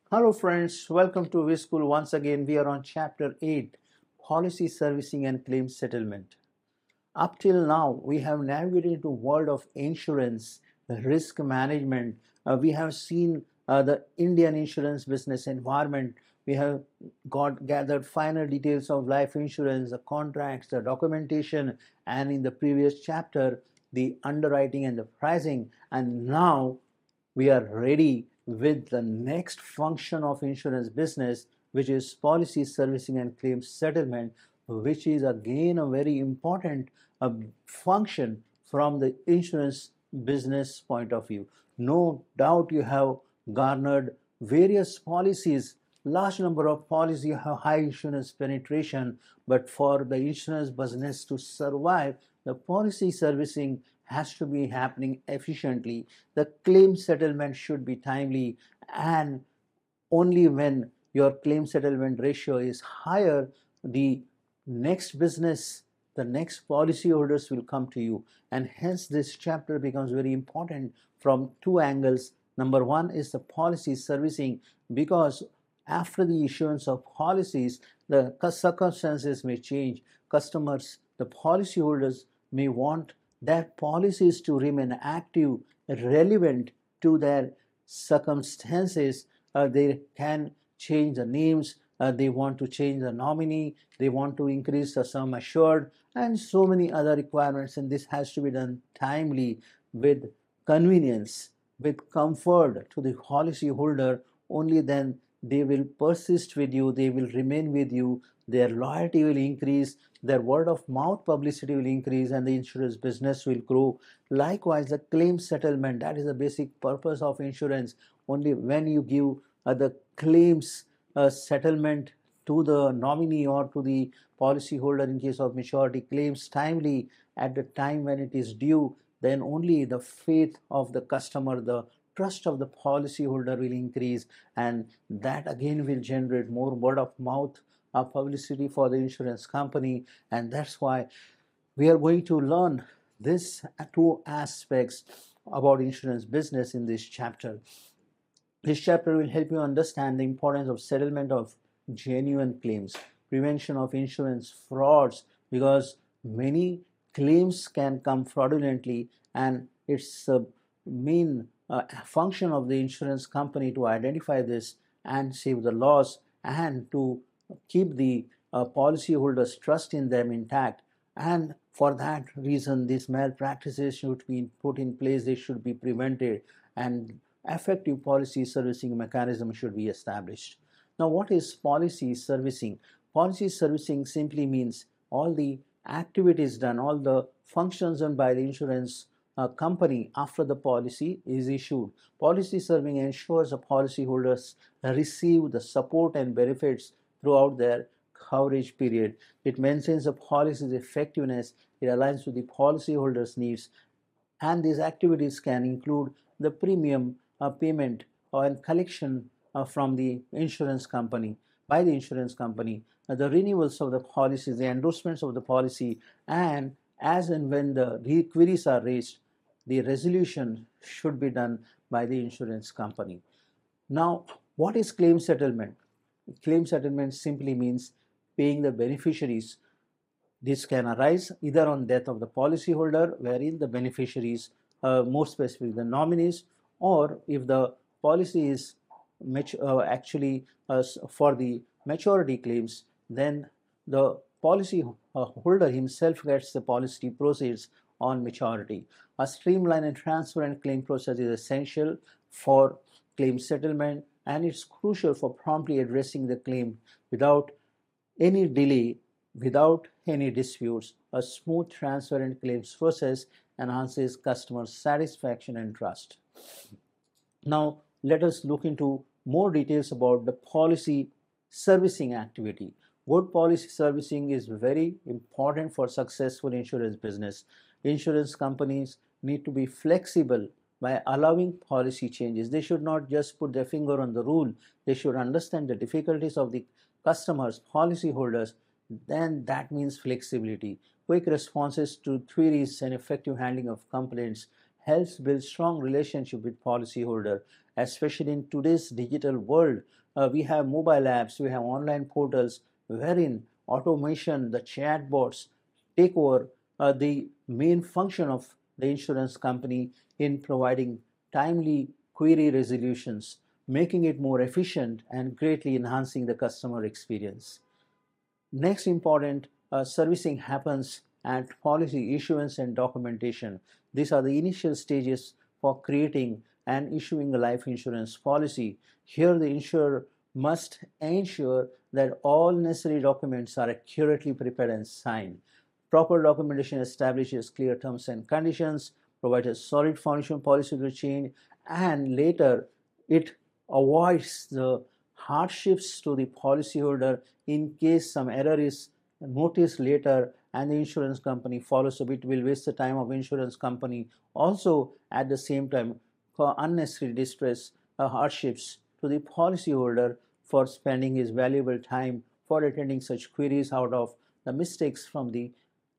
Hello friends, welcome to VSchool. Once again, we are on chapter 8, Policy Servicing and Claims Settlement. Up till now, we have navigated into world of insurance, risk management. We have seen the Indian insurance business environment. We have gathered finer details of life insurance, the contracts, the documentation, and in the previous chapter, the underwriting and the pricing. And now we are ready with the next function of insurance business, which is policy servicing and claims settlement, which is again a very important function from the insurance business point of view. No doubt you have garnered various policies, large number of policies have high insurance penetration, but for the insurance business to survive, the policy servicing has to be happening efficiently. The claim settlement should be timely, and only when your claim settlement ratio is higher, the next business, the next policyholders will come to you. And hence, this chapter becomes very important from two angles. Number one is the policy servicing, because after the issuance of policies, the circumstances may change. Customers, the policyholders, may want their policies to remain active, relevant to their circumstances. They can change the names, they want to change the nominee, they want to increase the sum assured, and so many other requirements. And this has to be done timely, with convenience, with comfort to the policyholder. Only then they will persist with you, they will remain with you, their loyalty will increase, their word of mouth publicity will increase, and the insurance business will grow. Likewise, the claim settlement, that is the basic purpose of insurance. Only when you give the claims settlement to the nominee or to the policyholder in case of maturity claims timely at the time when it is due, then only the faith of the customer, the trust of the policyholder will increase, and that again will generate more word of mouth publicity for the insurance company. And that's why we are going to learn this two aspects about insurance business in this chapter. This chapter will help you understand the importance of settlement of genuine claims, prevention of insurance frauds, because many claims can come fraudulently, and it's a main function of the insurance company to identify this and save the loss, and to keep the policyholders' trust in them intact. And for that reason, these malpractices should be put in place, they should be prevented, and effective policy servicing mechanism should be established. Now, what is policy servicing? Policy servicing simply means all the activities done, all the functions done by the insurance company after the policy is issued. Policy serving ensures the policyholders receive the support and benefits throughout their coverage period. It maintains the policy's effectiveness, it aligns with the policyholders' needs, and these activities can include the premium payment or collection from the insurance company, by the insurance company, the renewals of the policies, the endorsements of the policy, and as and when the queries are raised, the resolution should be done by the insurance company. Now, what is claim settlement? Claim settlement simply means paying the beneficiaries. This can arise either on death of the policyholder, wherein the beneficiaries, more specifically the nominees, or if the policy is actually for the maturity claims, then the policy holder himself gets the policy proceeds on maturity. A streamlined and transparent claim process is essential for claim settlement, and it's crucial for promptly addressing the claim without any delay, without any disputes. A smooth, transparent claims process enhances customer satisfaction and trust. Now, let us look into more details about the policy servicing activity. Good policy servicing is very important for successful insurance business. Insurance companies need to be flexible by allowing policy changes. They should not just put their finger on the rule. They should understand the difficulties of the customers, policyholders. Then that means flexibility. Quick responses to queries and effective handling of complaints helps build strong relationship with policyholder, especially in today's digital world. We have mobile apps, we have online portals wherein automation, the chatbots take over the main function of the insurance company in providing timely query resolutions, making it more efficient and greatly enhancing the customer experience. Next important servicing happens at policy issuance and documentation. These are the initial stages for creating and issuing a life insurance policy. Here the insurer must ensure that all necessary documents are accurately prepared and signed. Proper documentation establishes clear terms and conditions, provides a solid foundation policy to change, and later it avoids the hardships to the policyholder in case some error is noticed later and the insurance company follows up. It will waste the time of insurance company. Also, at the same time, for unnecessary distress, hardships to the policyholder for spending his valuable time for attending such queries out of the mistakes from the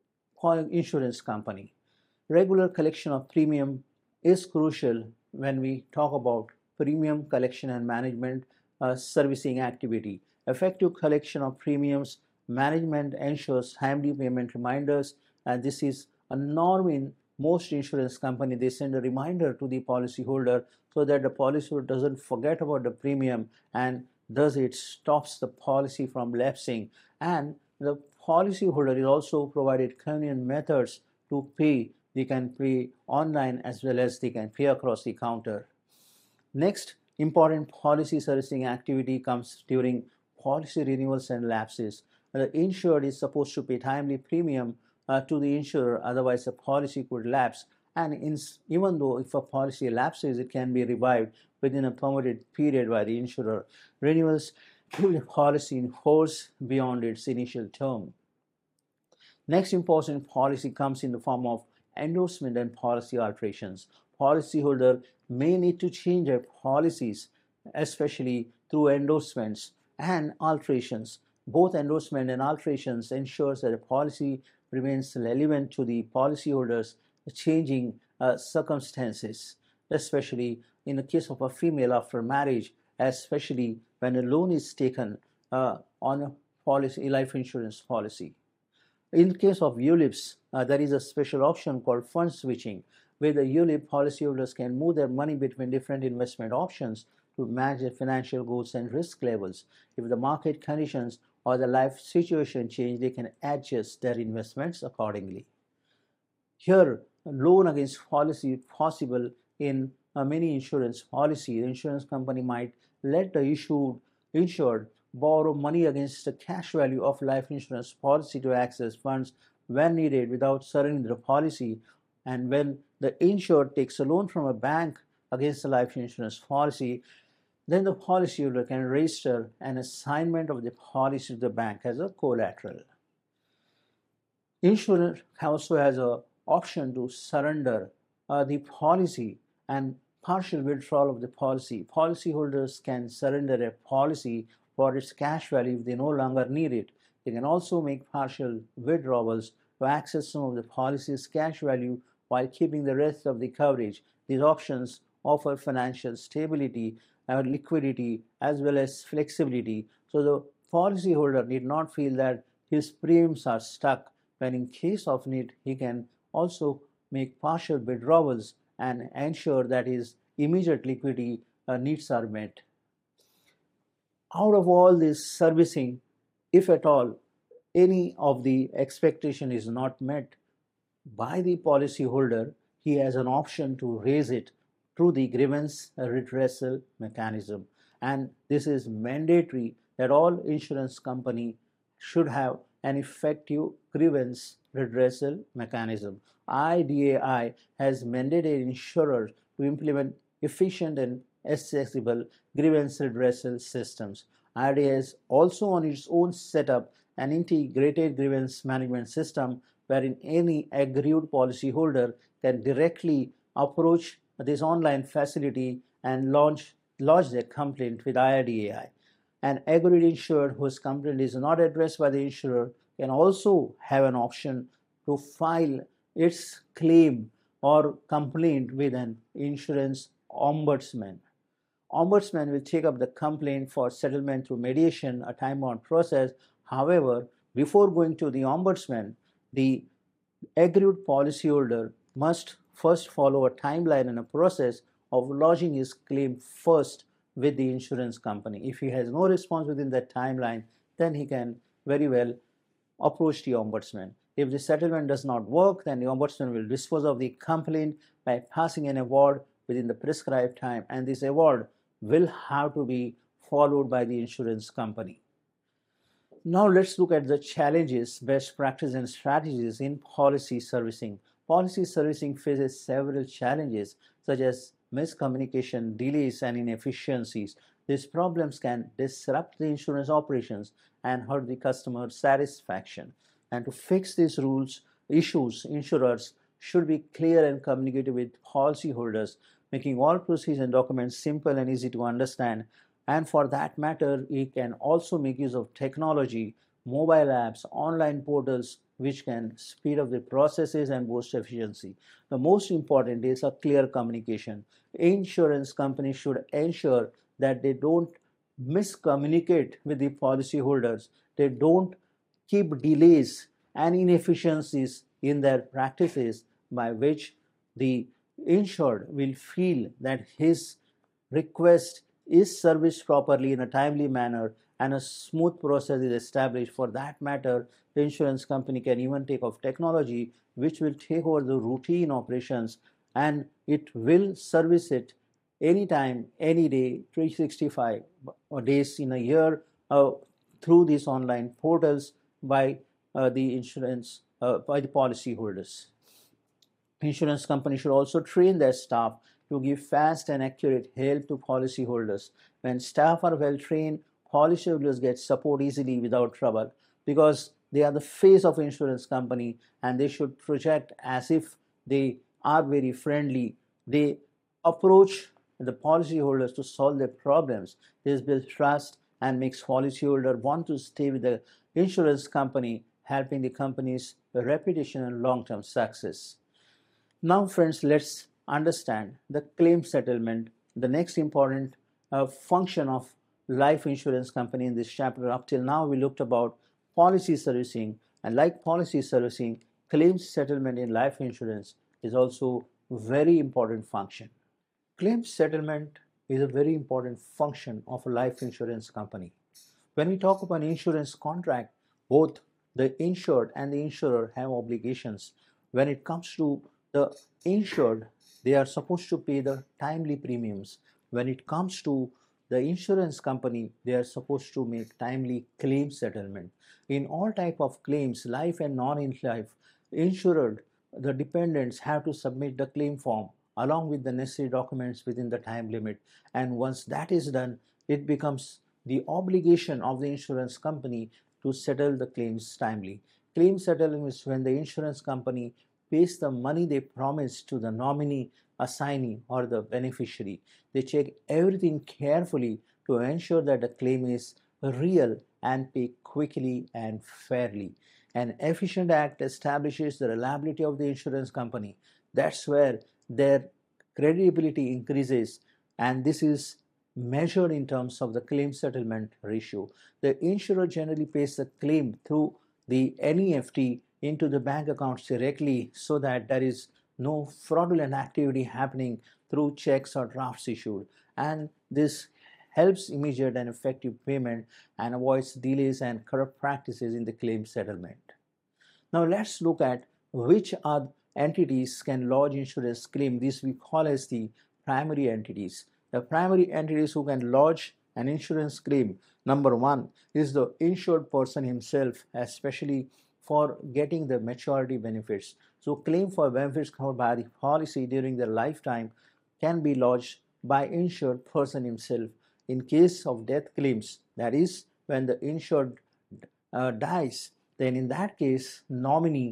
insurance company. Regular collection of premium is crucial when we talk about premium collection and management servicing activity. Effective collection of premiums management ensures timely payment reminders, and this is a norm in most insurance company. They send a reminder to the policyholder so that the policyholder doesn't forget about the premium, and thus it stops the policy from lapsing. And the policyholder is also provided convenient methods to pay. They can pay online as well as they can pay across the counter. Next important policy servicing activity comes during policy renewals and lapses. The insured is supposed to pay timely premium to the insurer, otherwise the policy could lapse. And even though if a policy lapses, it can be revived within a permitted period by the insurer. Renewals keep the policy in force beyond its initial term. Next important policy comes in the form of endorsement and policy alterations. Policyholder may need to change their policies, especially through endorsements and alterations. Both endorsement and alterations ensures that a policy remains relevant to the policyholder's changing circumstances, especially in the case of a female after marriage, especially when a loan is taken on a policy, life insurance policy. In case of ULIPs, there is a special option called fund switching, where the ULIP policyholders can move their money between different investment options to match their financial goals and risk levels. If the market conditions or the life situation change, they can adjust their investments accordingly. Here, a loan against policy is possible in many insurance policies. The insurance company might let the insured borrow money against the cash value of life insurance policy to access funds when needed without surrendering the policy. And when the insured takes a loan from a bank against the life insurance policy, then the policyholder can register an assignment of the policy to the bank as a collateral. Insurer also has an option to surrender the policy and partial withdrawal of the policy. Policyholders can surrender a policy for its cash value if they no longer need it. They can also make partial withdrawals to access some of the policy's cash value while keeping the rest of the coverage. These options offer financial stability and liquidity as well as flexibility, so the policyholder need not feel that his premiums are stuck. When in case of need, he can also make partial withdrawals and ensure that his immediate liquidity needs are met. Out of all this servicing, if at all any of the expectation is not met by the policyholder, he has an option to raise it through the grievance redressal mechanism. And this is mandatory that all insurance company should have an effective grievance redressal mechanism. IDAI has mandated insurers to implement efficient and accessible grievance redressal systems. IDAI has also on its own set up an integrated grievance management system wherein any aggrieved policyholder can directly approach this online facility and lodge their complaint with IRDAI. An aggrieved insured whose complaint is not addressed by the insurer can also have an option to file its claim or complaint with an insurance ombudsman. Ombudsman will take up the complaint for settlement through mediation, a time-bound process. However, before going to the ombudsman, the aggrieved policyholder must first follow a timeline and a process of lodging his claim first with the insurance company. If he has no response within that timeline, then he can very well approach the ombudsman. If the settlement does not work, then the ombudsman will dispose of the complaint by passing an award within the prescribed time, and this award will have to be followed by the insurance company. Now let's look at the challenges, best practice and strategies in policy servicing. Policy servicing faces several challenges such as miscommunication, delays and inefficiencies. These problems can disrupt the insurance operations and hurt the customer satisfaction. And to fix these issues, insurers should be clear and communicative with policyholders, making all procedures and documents simple and easy to understand. And for that matter, he can also make use of technology, mobile apps, online portals, which can speed up the processes and boost efficiency. The most important is a clear communication. Insurance companies should ensure that they don't miscommunicate with the policyholders. They don't keep delays and inefficiencies in their practices, by which the insured will feel that his request is serviced properly in a timely manner and a smooth process is established. For that matter, the insurance company can even take off technology which will take over the routine operations, and it will service it anytime, any day, 365 days in a year through these online portals by by the policy holders. Insurance companies should also train their staff to give fast and accurate help to policyholders. When staff are well trained, policyholders get support easily without trouble, because they are the face of insurance company and they should project as if they are very friendly. They approach the policyholders to solve their problems. This builds trust and makes policyholder want to stay with the insurance company, helping the company's reputation and long-term success. Now friends, let's understand the claim settlement, the next important function of life insurance company in this chapter. Up till now we looked about policy servicing, and like policy servicing, claims settlement in life insurance is also a very important function. Claims settlement is a very important function of a life insurance company. When we talk about an insurance contract, both the insured and the insurer have obligations. When it comes to the insured, they are supposed to pay the timely premiums. When it comes to the insurance company, they are supposed to make timely claim settlement. In all type of claims, life and non-life, insured, the dependents have to submit the claim form along with the necessary documents within the time limit. And once that is done, it becomes the obligation of the insurance company to settle the claims timely. Claim settlement is when the insurance company pays the money they promised to the nominee, assignee or the beneficiary. They check everything carefully to ensure that the claim is real and pay quickly and fairly. An efficient act establishes the reliability of the insurance company. That's where their credibility increases, and this is measured in terms of the claim settlement ratio. The insurer generally pays the claim through the NEFT into the bank accounts directly, so that there is no fraudulent activity happening through checks or drafts issued, and this helps immediate and effective payment and avoids delays and corrupt practices in the claim settlement. Now let's look at which entities can lodge insurance claim. These we call as the primary entities. The primary entities who can lodge an insurance claim, number one is the insured person himself, especially for getting the maturity benefits. So claim for benefits covered by the policy during their lifetime can be lodged by insured person himself. In case of death claims, that is when the insured dies, then in that case nominee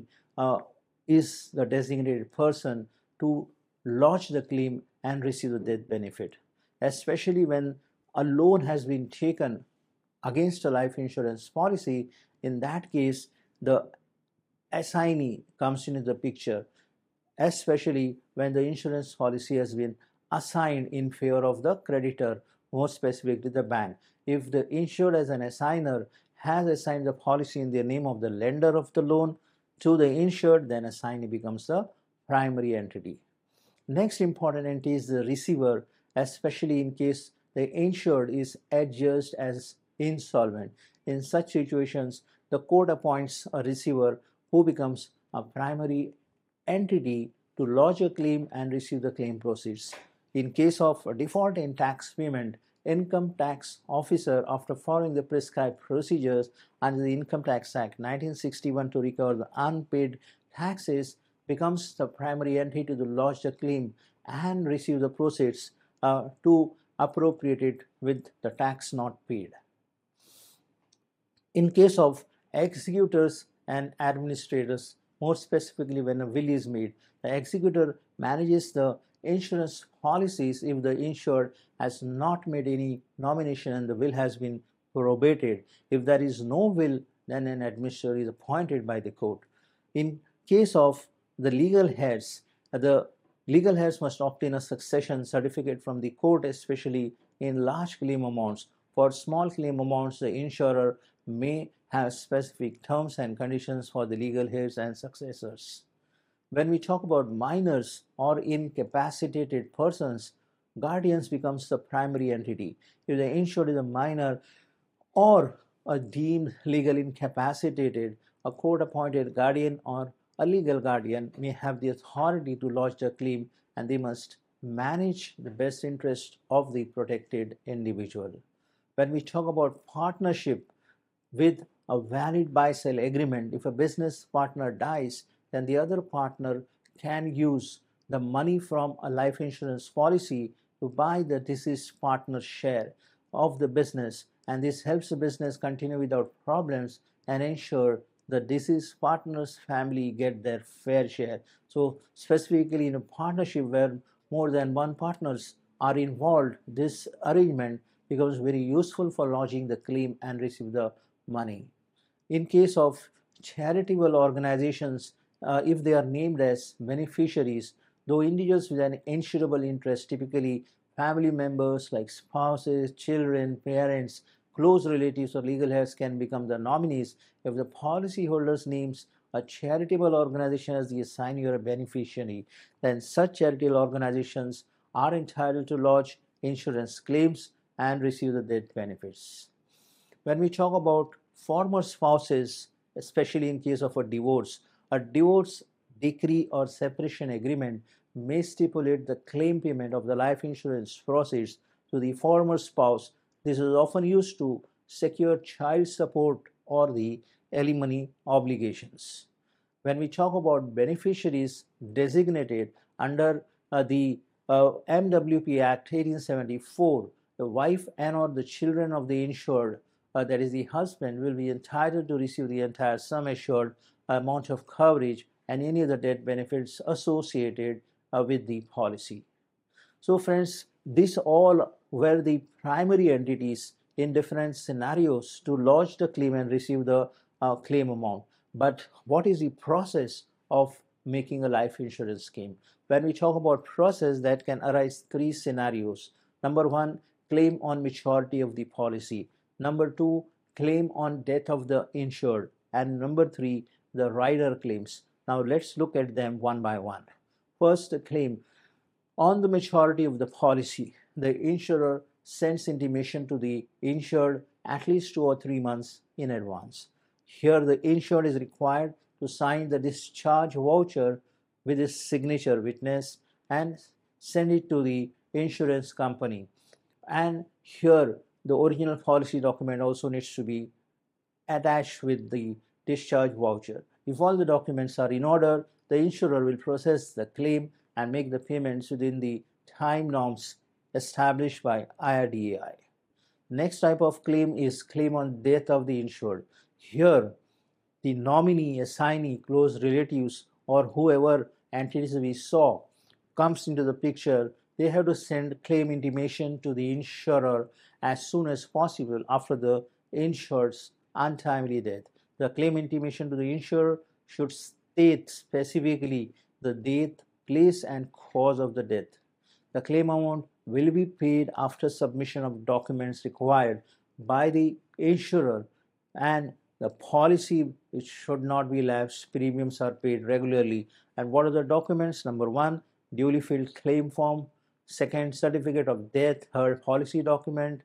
is the designated person to lodge the claim and receive the death benefit. Especially when a loan has been taken against a life insurance policy, in that case the assignee comes into the picture. especially when the insurance policy has been assigned in favor of the creditor, more specifically the bank. If the insured as an assigner has assigned the policy in the name of the lender of the loan to the insured, then assignee becomes the primary entity. Next important entity is the receiver, especially in case the insured is adjudged as insolvent. In such situations, the court appoints a receiver who becomes a primary entity to lodge a claim and receive the claim proceeds. In case of a default in tax payment, income tax officer, after following the prescribed procedures under the Income Tax Act 1961 to recover the unpaid taxes, becomes the primary entity to lodge the claim and receive the proceeds to appropriate it with the tax not paid. In case of executors and administrators, more specifically when a will is made, the executor manages the insurance policies if the insured has not made any nomination and the will has been probated. If there is no will, then an administrator is appointed by the court. In case of the legal heirs, the legal heirs must obtain a succession certificate from the court, especially in large claim amounts. For small claim amounts, the insurer may have specific terms and conditions for the legal heirs and successors. When we talk about minors or incapacitated persons, guardians becomes the primary entity. If the insured is a minor or a deemed legal incapacitated, a court-appointed guardian or a legal guardian may have the authority to lodge the claim, and they must manage the best interest of the protected individual. When we talk about partnership with a valid buy-sell agreement, if a business partner dies, then the other partner can use the money from a life insurance policy to buy the deceased partner's share of the business, and this helps the business continue without problems and ensure the deceased partner's family get their fair share. So specifically in a partnership where more than one partners are involved, this arrangement becomes very useful for lodging the claim and receive the money. In case of charitable organizations, if they are named as beneficiaries, though individuals with an insurable interest, typically family members like spouses, children, parents, close relatives, or legal heirs, can become the nominees if the policyholders names a charitable organization as the assignee or a beneficiary. Then such charitable organizations are entitled to lodge insurance claims and receive the death benefits. When we talk about former spouses, especially in case of a divorce decree or separation agreement may stipulate the claim payment of the life insurance proceeds to the former spouse. This is often used to secure child support or the alimony obligations. When we talk about beneficiaries designated under the MWP Act 1874, the wife and or the children of the insured, that is the husband, will be entitled to receive the entire sum assured amount of coverage and any other death benefits associated with the policy. So friends, these all were the primary entities in different scenarios to lodge the claim and receive the claim amount. But what is the process of making a life insurance claim? When we talk about process, that can arise three scenarios. Number one, claim on maturity of the policy. Number two, claim on death of the insured. And number three, the rider claims. Now let's look at them one by one. First, the claim. On the maturity of the policy, the insurer sends intimation to the insured at least 2 or 3 months in advance. Here, the insured is required to sign the discharge voucher with his signature witness and send it to the insurance company. And here, the original policy document also needs to be attached with the discharge voucher. If all the documents are in order, the insurer will process the claim and make the payments within the time norms established by IRDAI. Next type of claim is claim on death of the insured. Here, the nominee, assignee, close relatives, or whoever entities we saw comes into the picture. They have to send claim intimation to the insurer as soon as possible after the insured's untimely death. The claim intimation to the insurer should state specifically the date place and cause of the death. The claim amount will be paid after submission of documents required by the insurer, and the policy it should not be lapsed. Premiums are paid regularly. And what are the documents? Number one, duly filled claim form. Second, certificate of death. Third, policy document.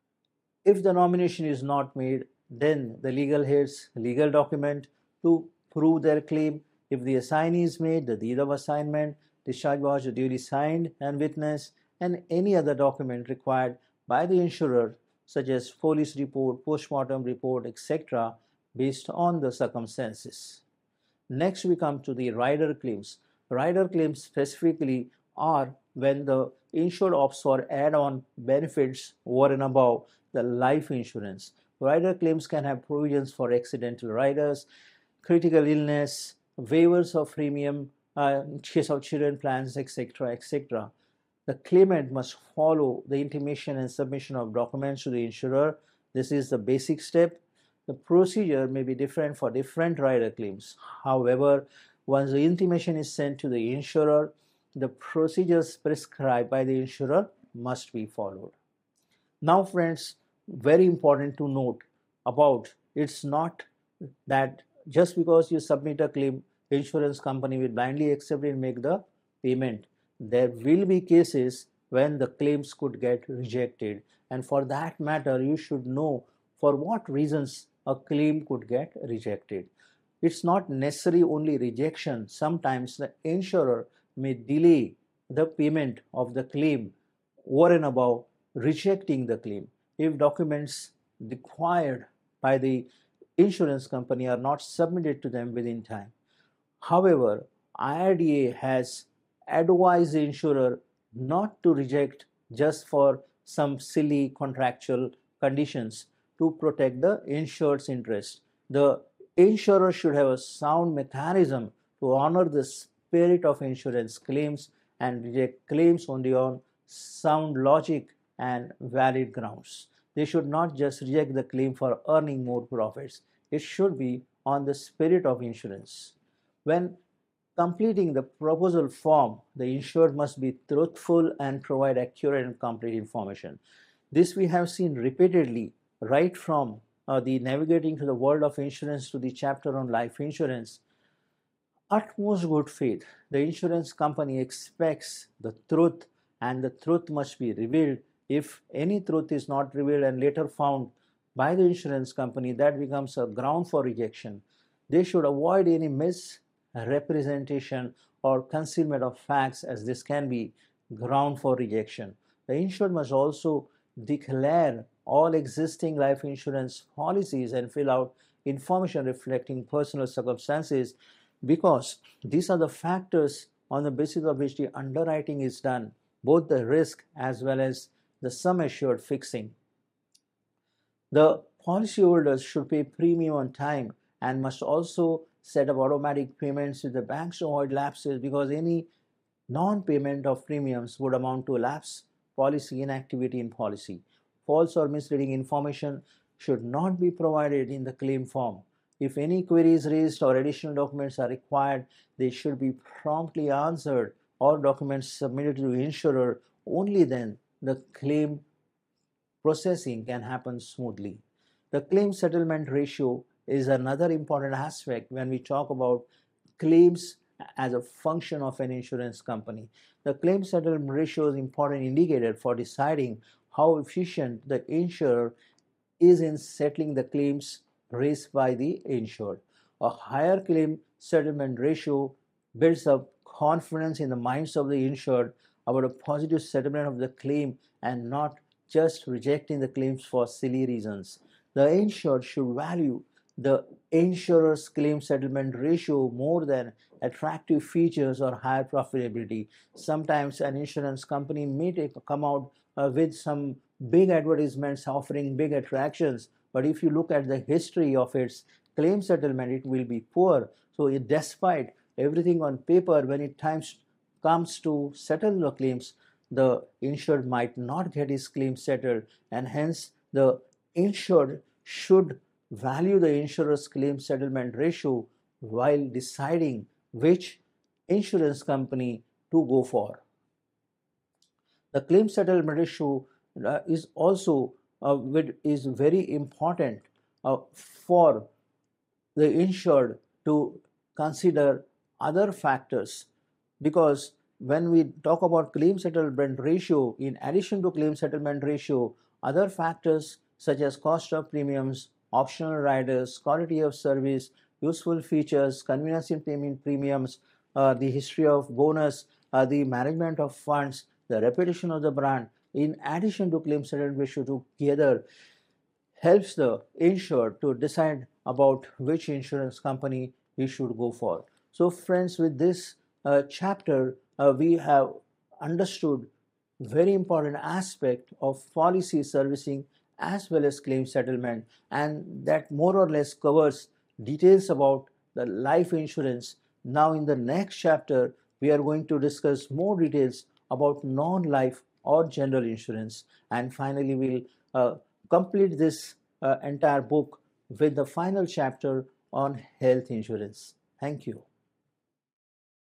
If the nomination is not made, then the legal head's legal document to prove their claim. If the assignee is made, the deed of assignment, discharge voucher duly signed and witnessed, and any other document required by the insurer, such as police report, post-mortem report, etc., based on the circumstances. Next, we come to the rider claims. Rider claims specifically are when the insured opts for add-on benefits over and above the life insurance. Rider claims can have provisions for accidental riders, critical illness, waivers of premium in case of children plans, etc., etc. The claimant must follow the intimation and submission of documents to the insurer. This is the basic step. The procedure may be different for different rider claims. However, once the intimation is sent to the insurer, the procedures prescribed by the insurer must be followed. Now, friends, very important to note about it's not that just because you submit a claim, insurance company will blindly accept it and make the payment. There will be cases when the claims could get rejected, and for that matter, you should know for what reasons a claim could get rejected. It's not necessarily only rejection. Sometimes the insurer may delay the payment of the claim over and above rejecting the claim if documents required by the insurance company are not submitted to them within time. However, IRDA has advised the insurer not to reject just for some silly contractual conditions to protect the insured's interest. The insurer should have a sound mechanism to honor the spirit of insurance claims and reject claims only on sound logic and valid grounds. They should not just reject the claim for earning more profits. It should be on the spirit of insurance. When completing the proposal form, the insured must be truthful and provide accurate and complete information. This we have seen repeatedly right from the navigating to the world of insurance to the chapter on life insurance. Utmost good faith, the insurance company expects the truth, and the truth must be revealed. If any truth is not revealed and later found by the insurance company, that becomes a ground for rejection. They should avoid any misrepresentation or concealment of facts, as this can be ground for rejection. The insured must also declare all existing life insurance policies and fill out information reflecting personal circumstances, because these are the factors on the basis of which the underwriting is done, both the risk as well as the sum assured fixing. The policyholders should pay premium on time and must also set up automatic payments with the banks to avoid lapses, because any non-payment of premiums would amount to a lapse, policy inactivity in policy. False or misleading information should not be provided in the claim form. If any queries raised or additional documents are required, they should be promptly answered or documents submitted to the insurer. Only then the claim processing can happen smoothly. The claim settlement ratio is another important aspect when we talk about claims as a function of an insurance company. The claim settlement ratio is an important indicator for deciding how efficient the insurer is in settling the claims raised by the insured. A higher claim settlement ratio builds up confidence in the minds of the insured about a positive settlement of the claim and not just rejecting the claims for silly reasons. The insured should value the insurer's claim settlement ratio more than attractive features or higher profitability. Sometimes an insurance company may come out with some big advertisements offering big attractions, but if you look at the history of its claim settlement, it will be poor. So despite everything on paper, when it comes to settle the claims, the insured might not get his claim settled, and hence the insured should value the insurer's claim settlement ratio while deciding which insurance company to go for. The claim settlement ratio is also is very important for the insured to consider other factors, because when we talk about claim settlement ratio, in addition to claim settlement ratio, other factors such as cost of premiums, optional riders, quality of service, useful features, convenience in payment premiums, the history of bonus, the management of funds, the reputation of the brand, in addition to claim settlement ratio together, helps the insured to decide about which insurance company he should go for. So friends, with this chapter, we have understood very important aspect of policy servicing as well as claim settlement, and that more or less covers details about the life insurance. Now in the next chapter, we are going to discuss more details about non-life or general insurance, and finally we'll complete this entire book with the final chapter on health insurance. Thank you.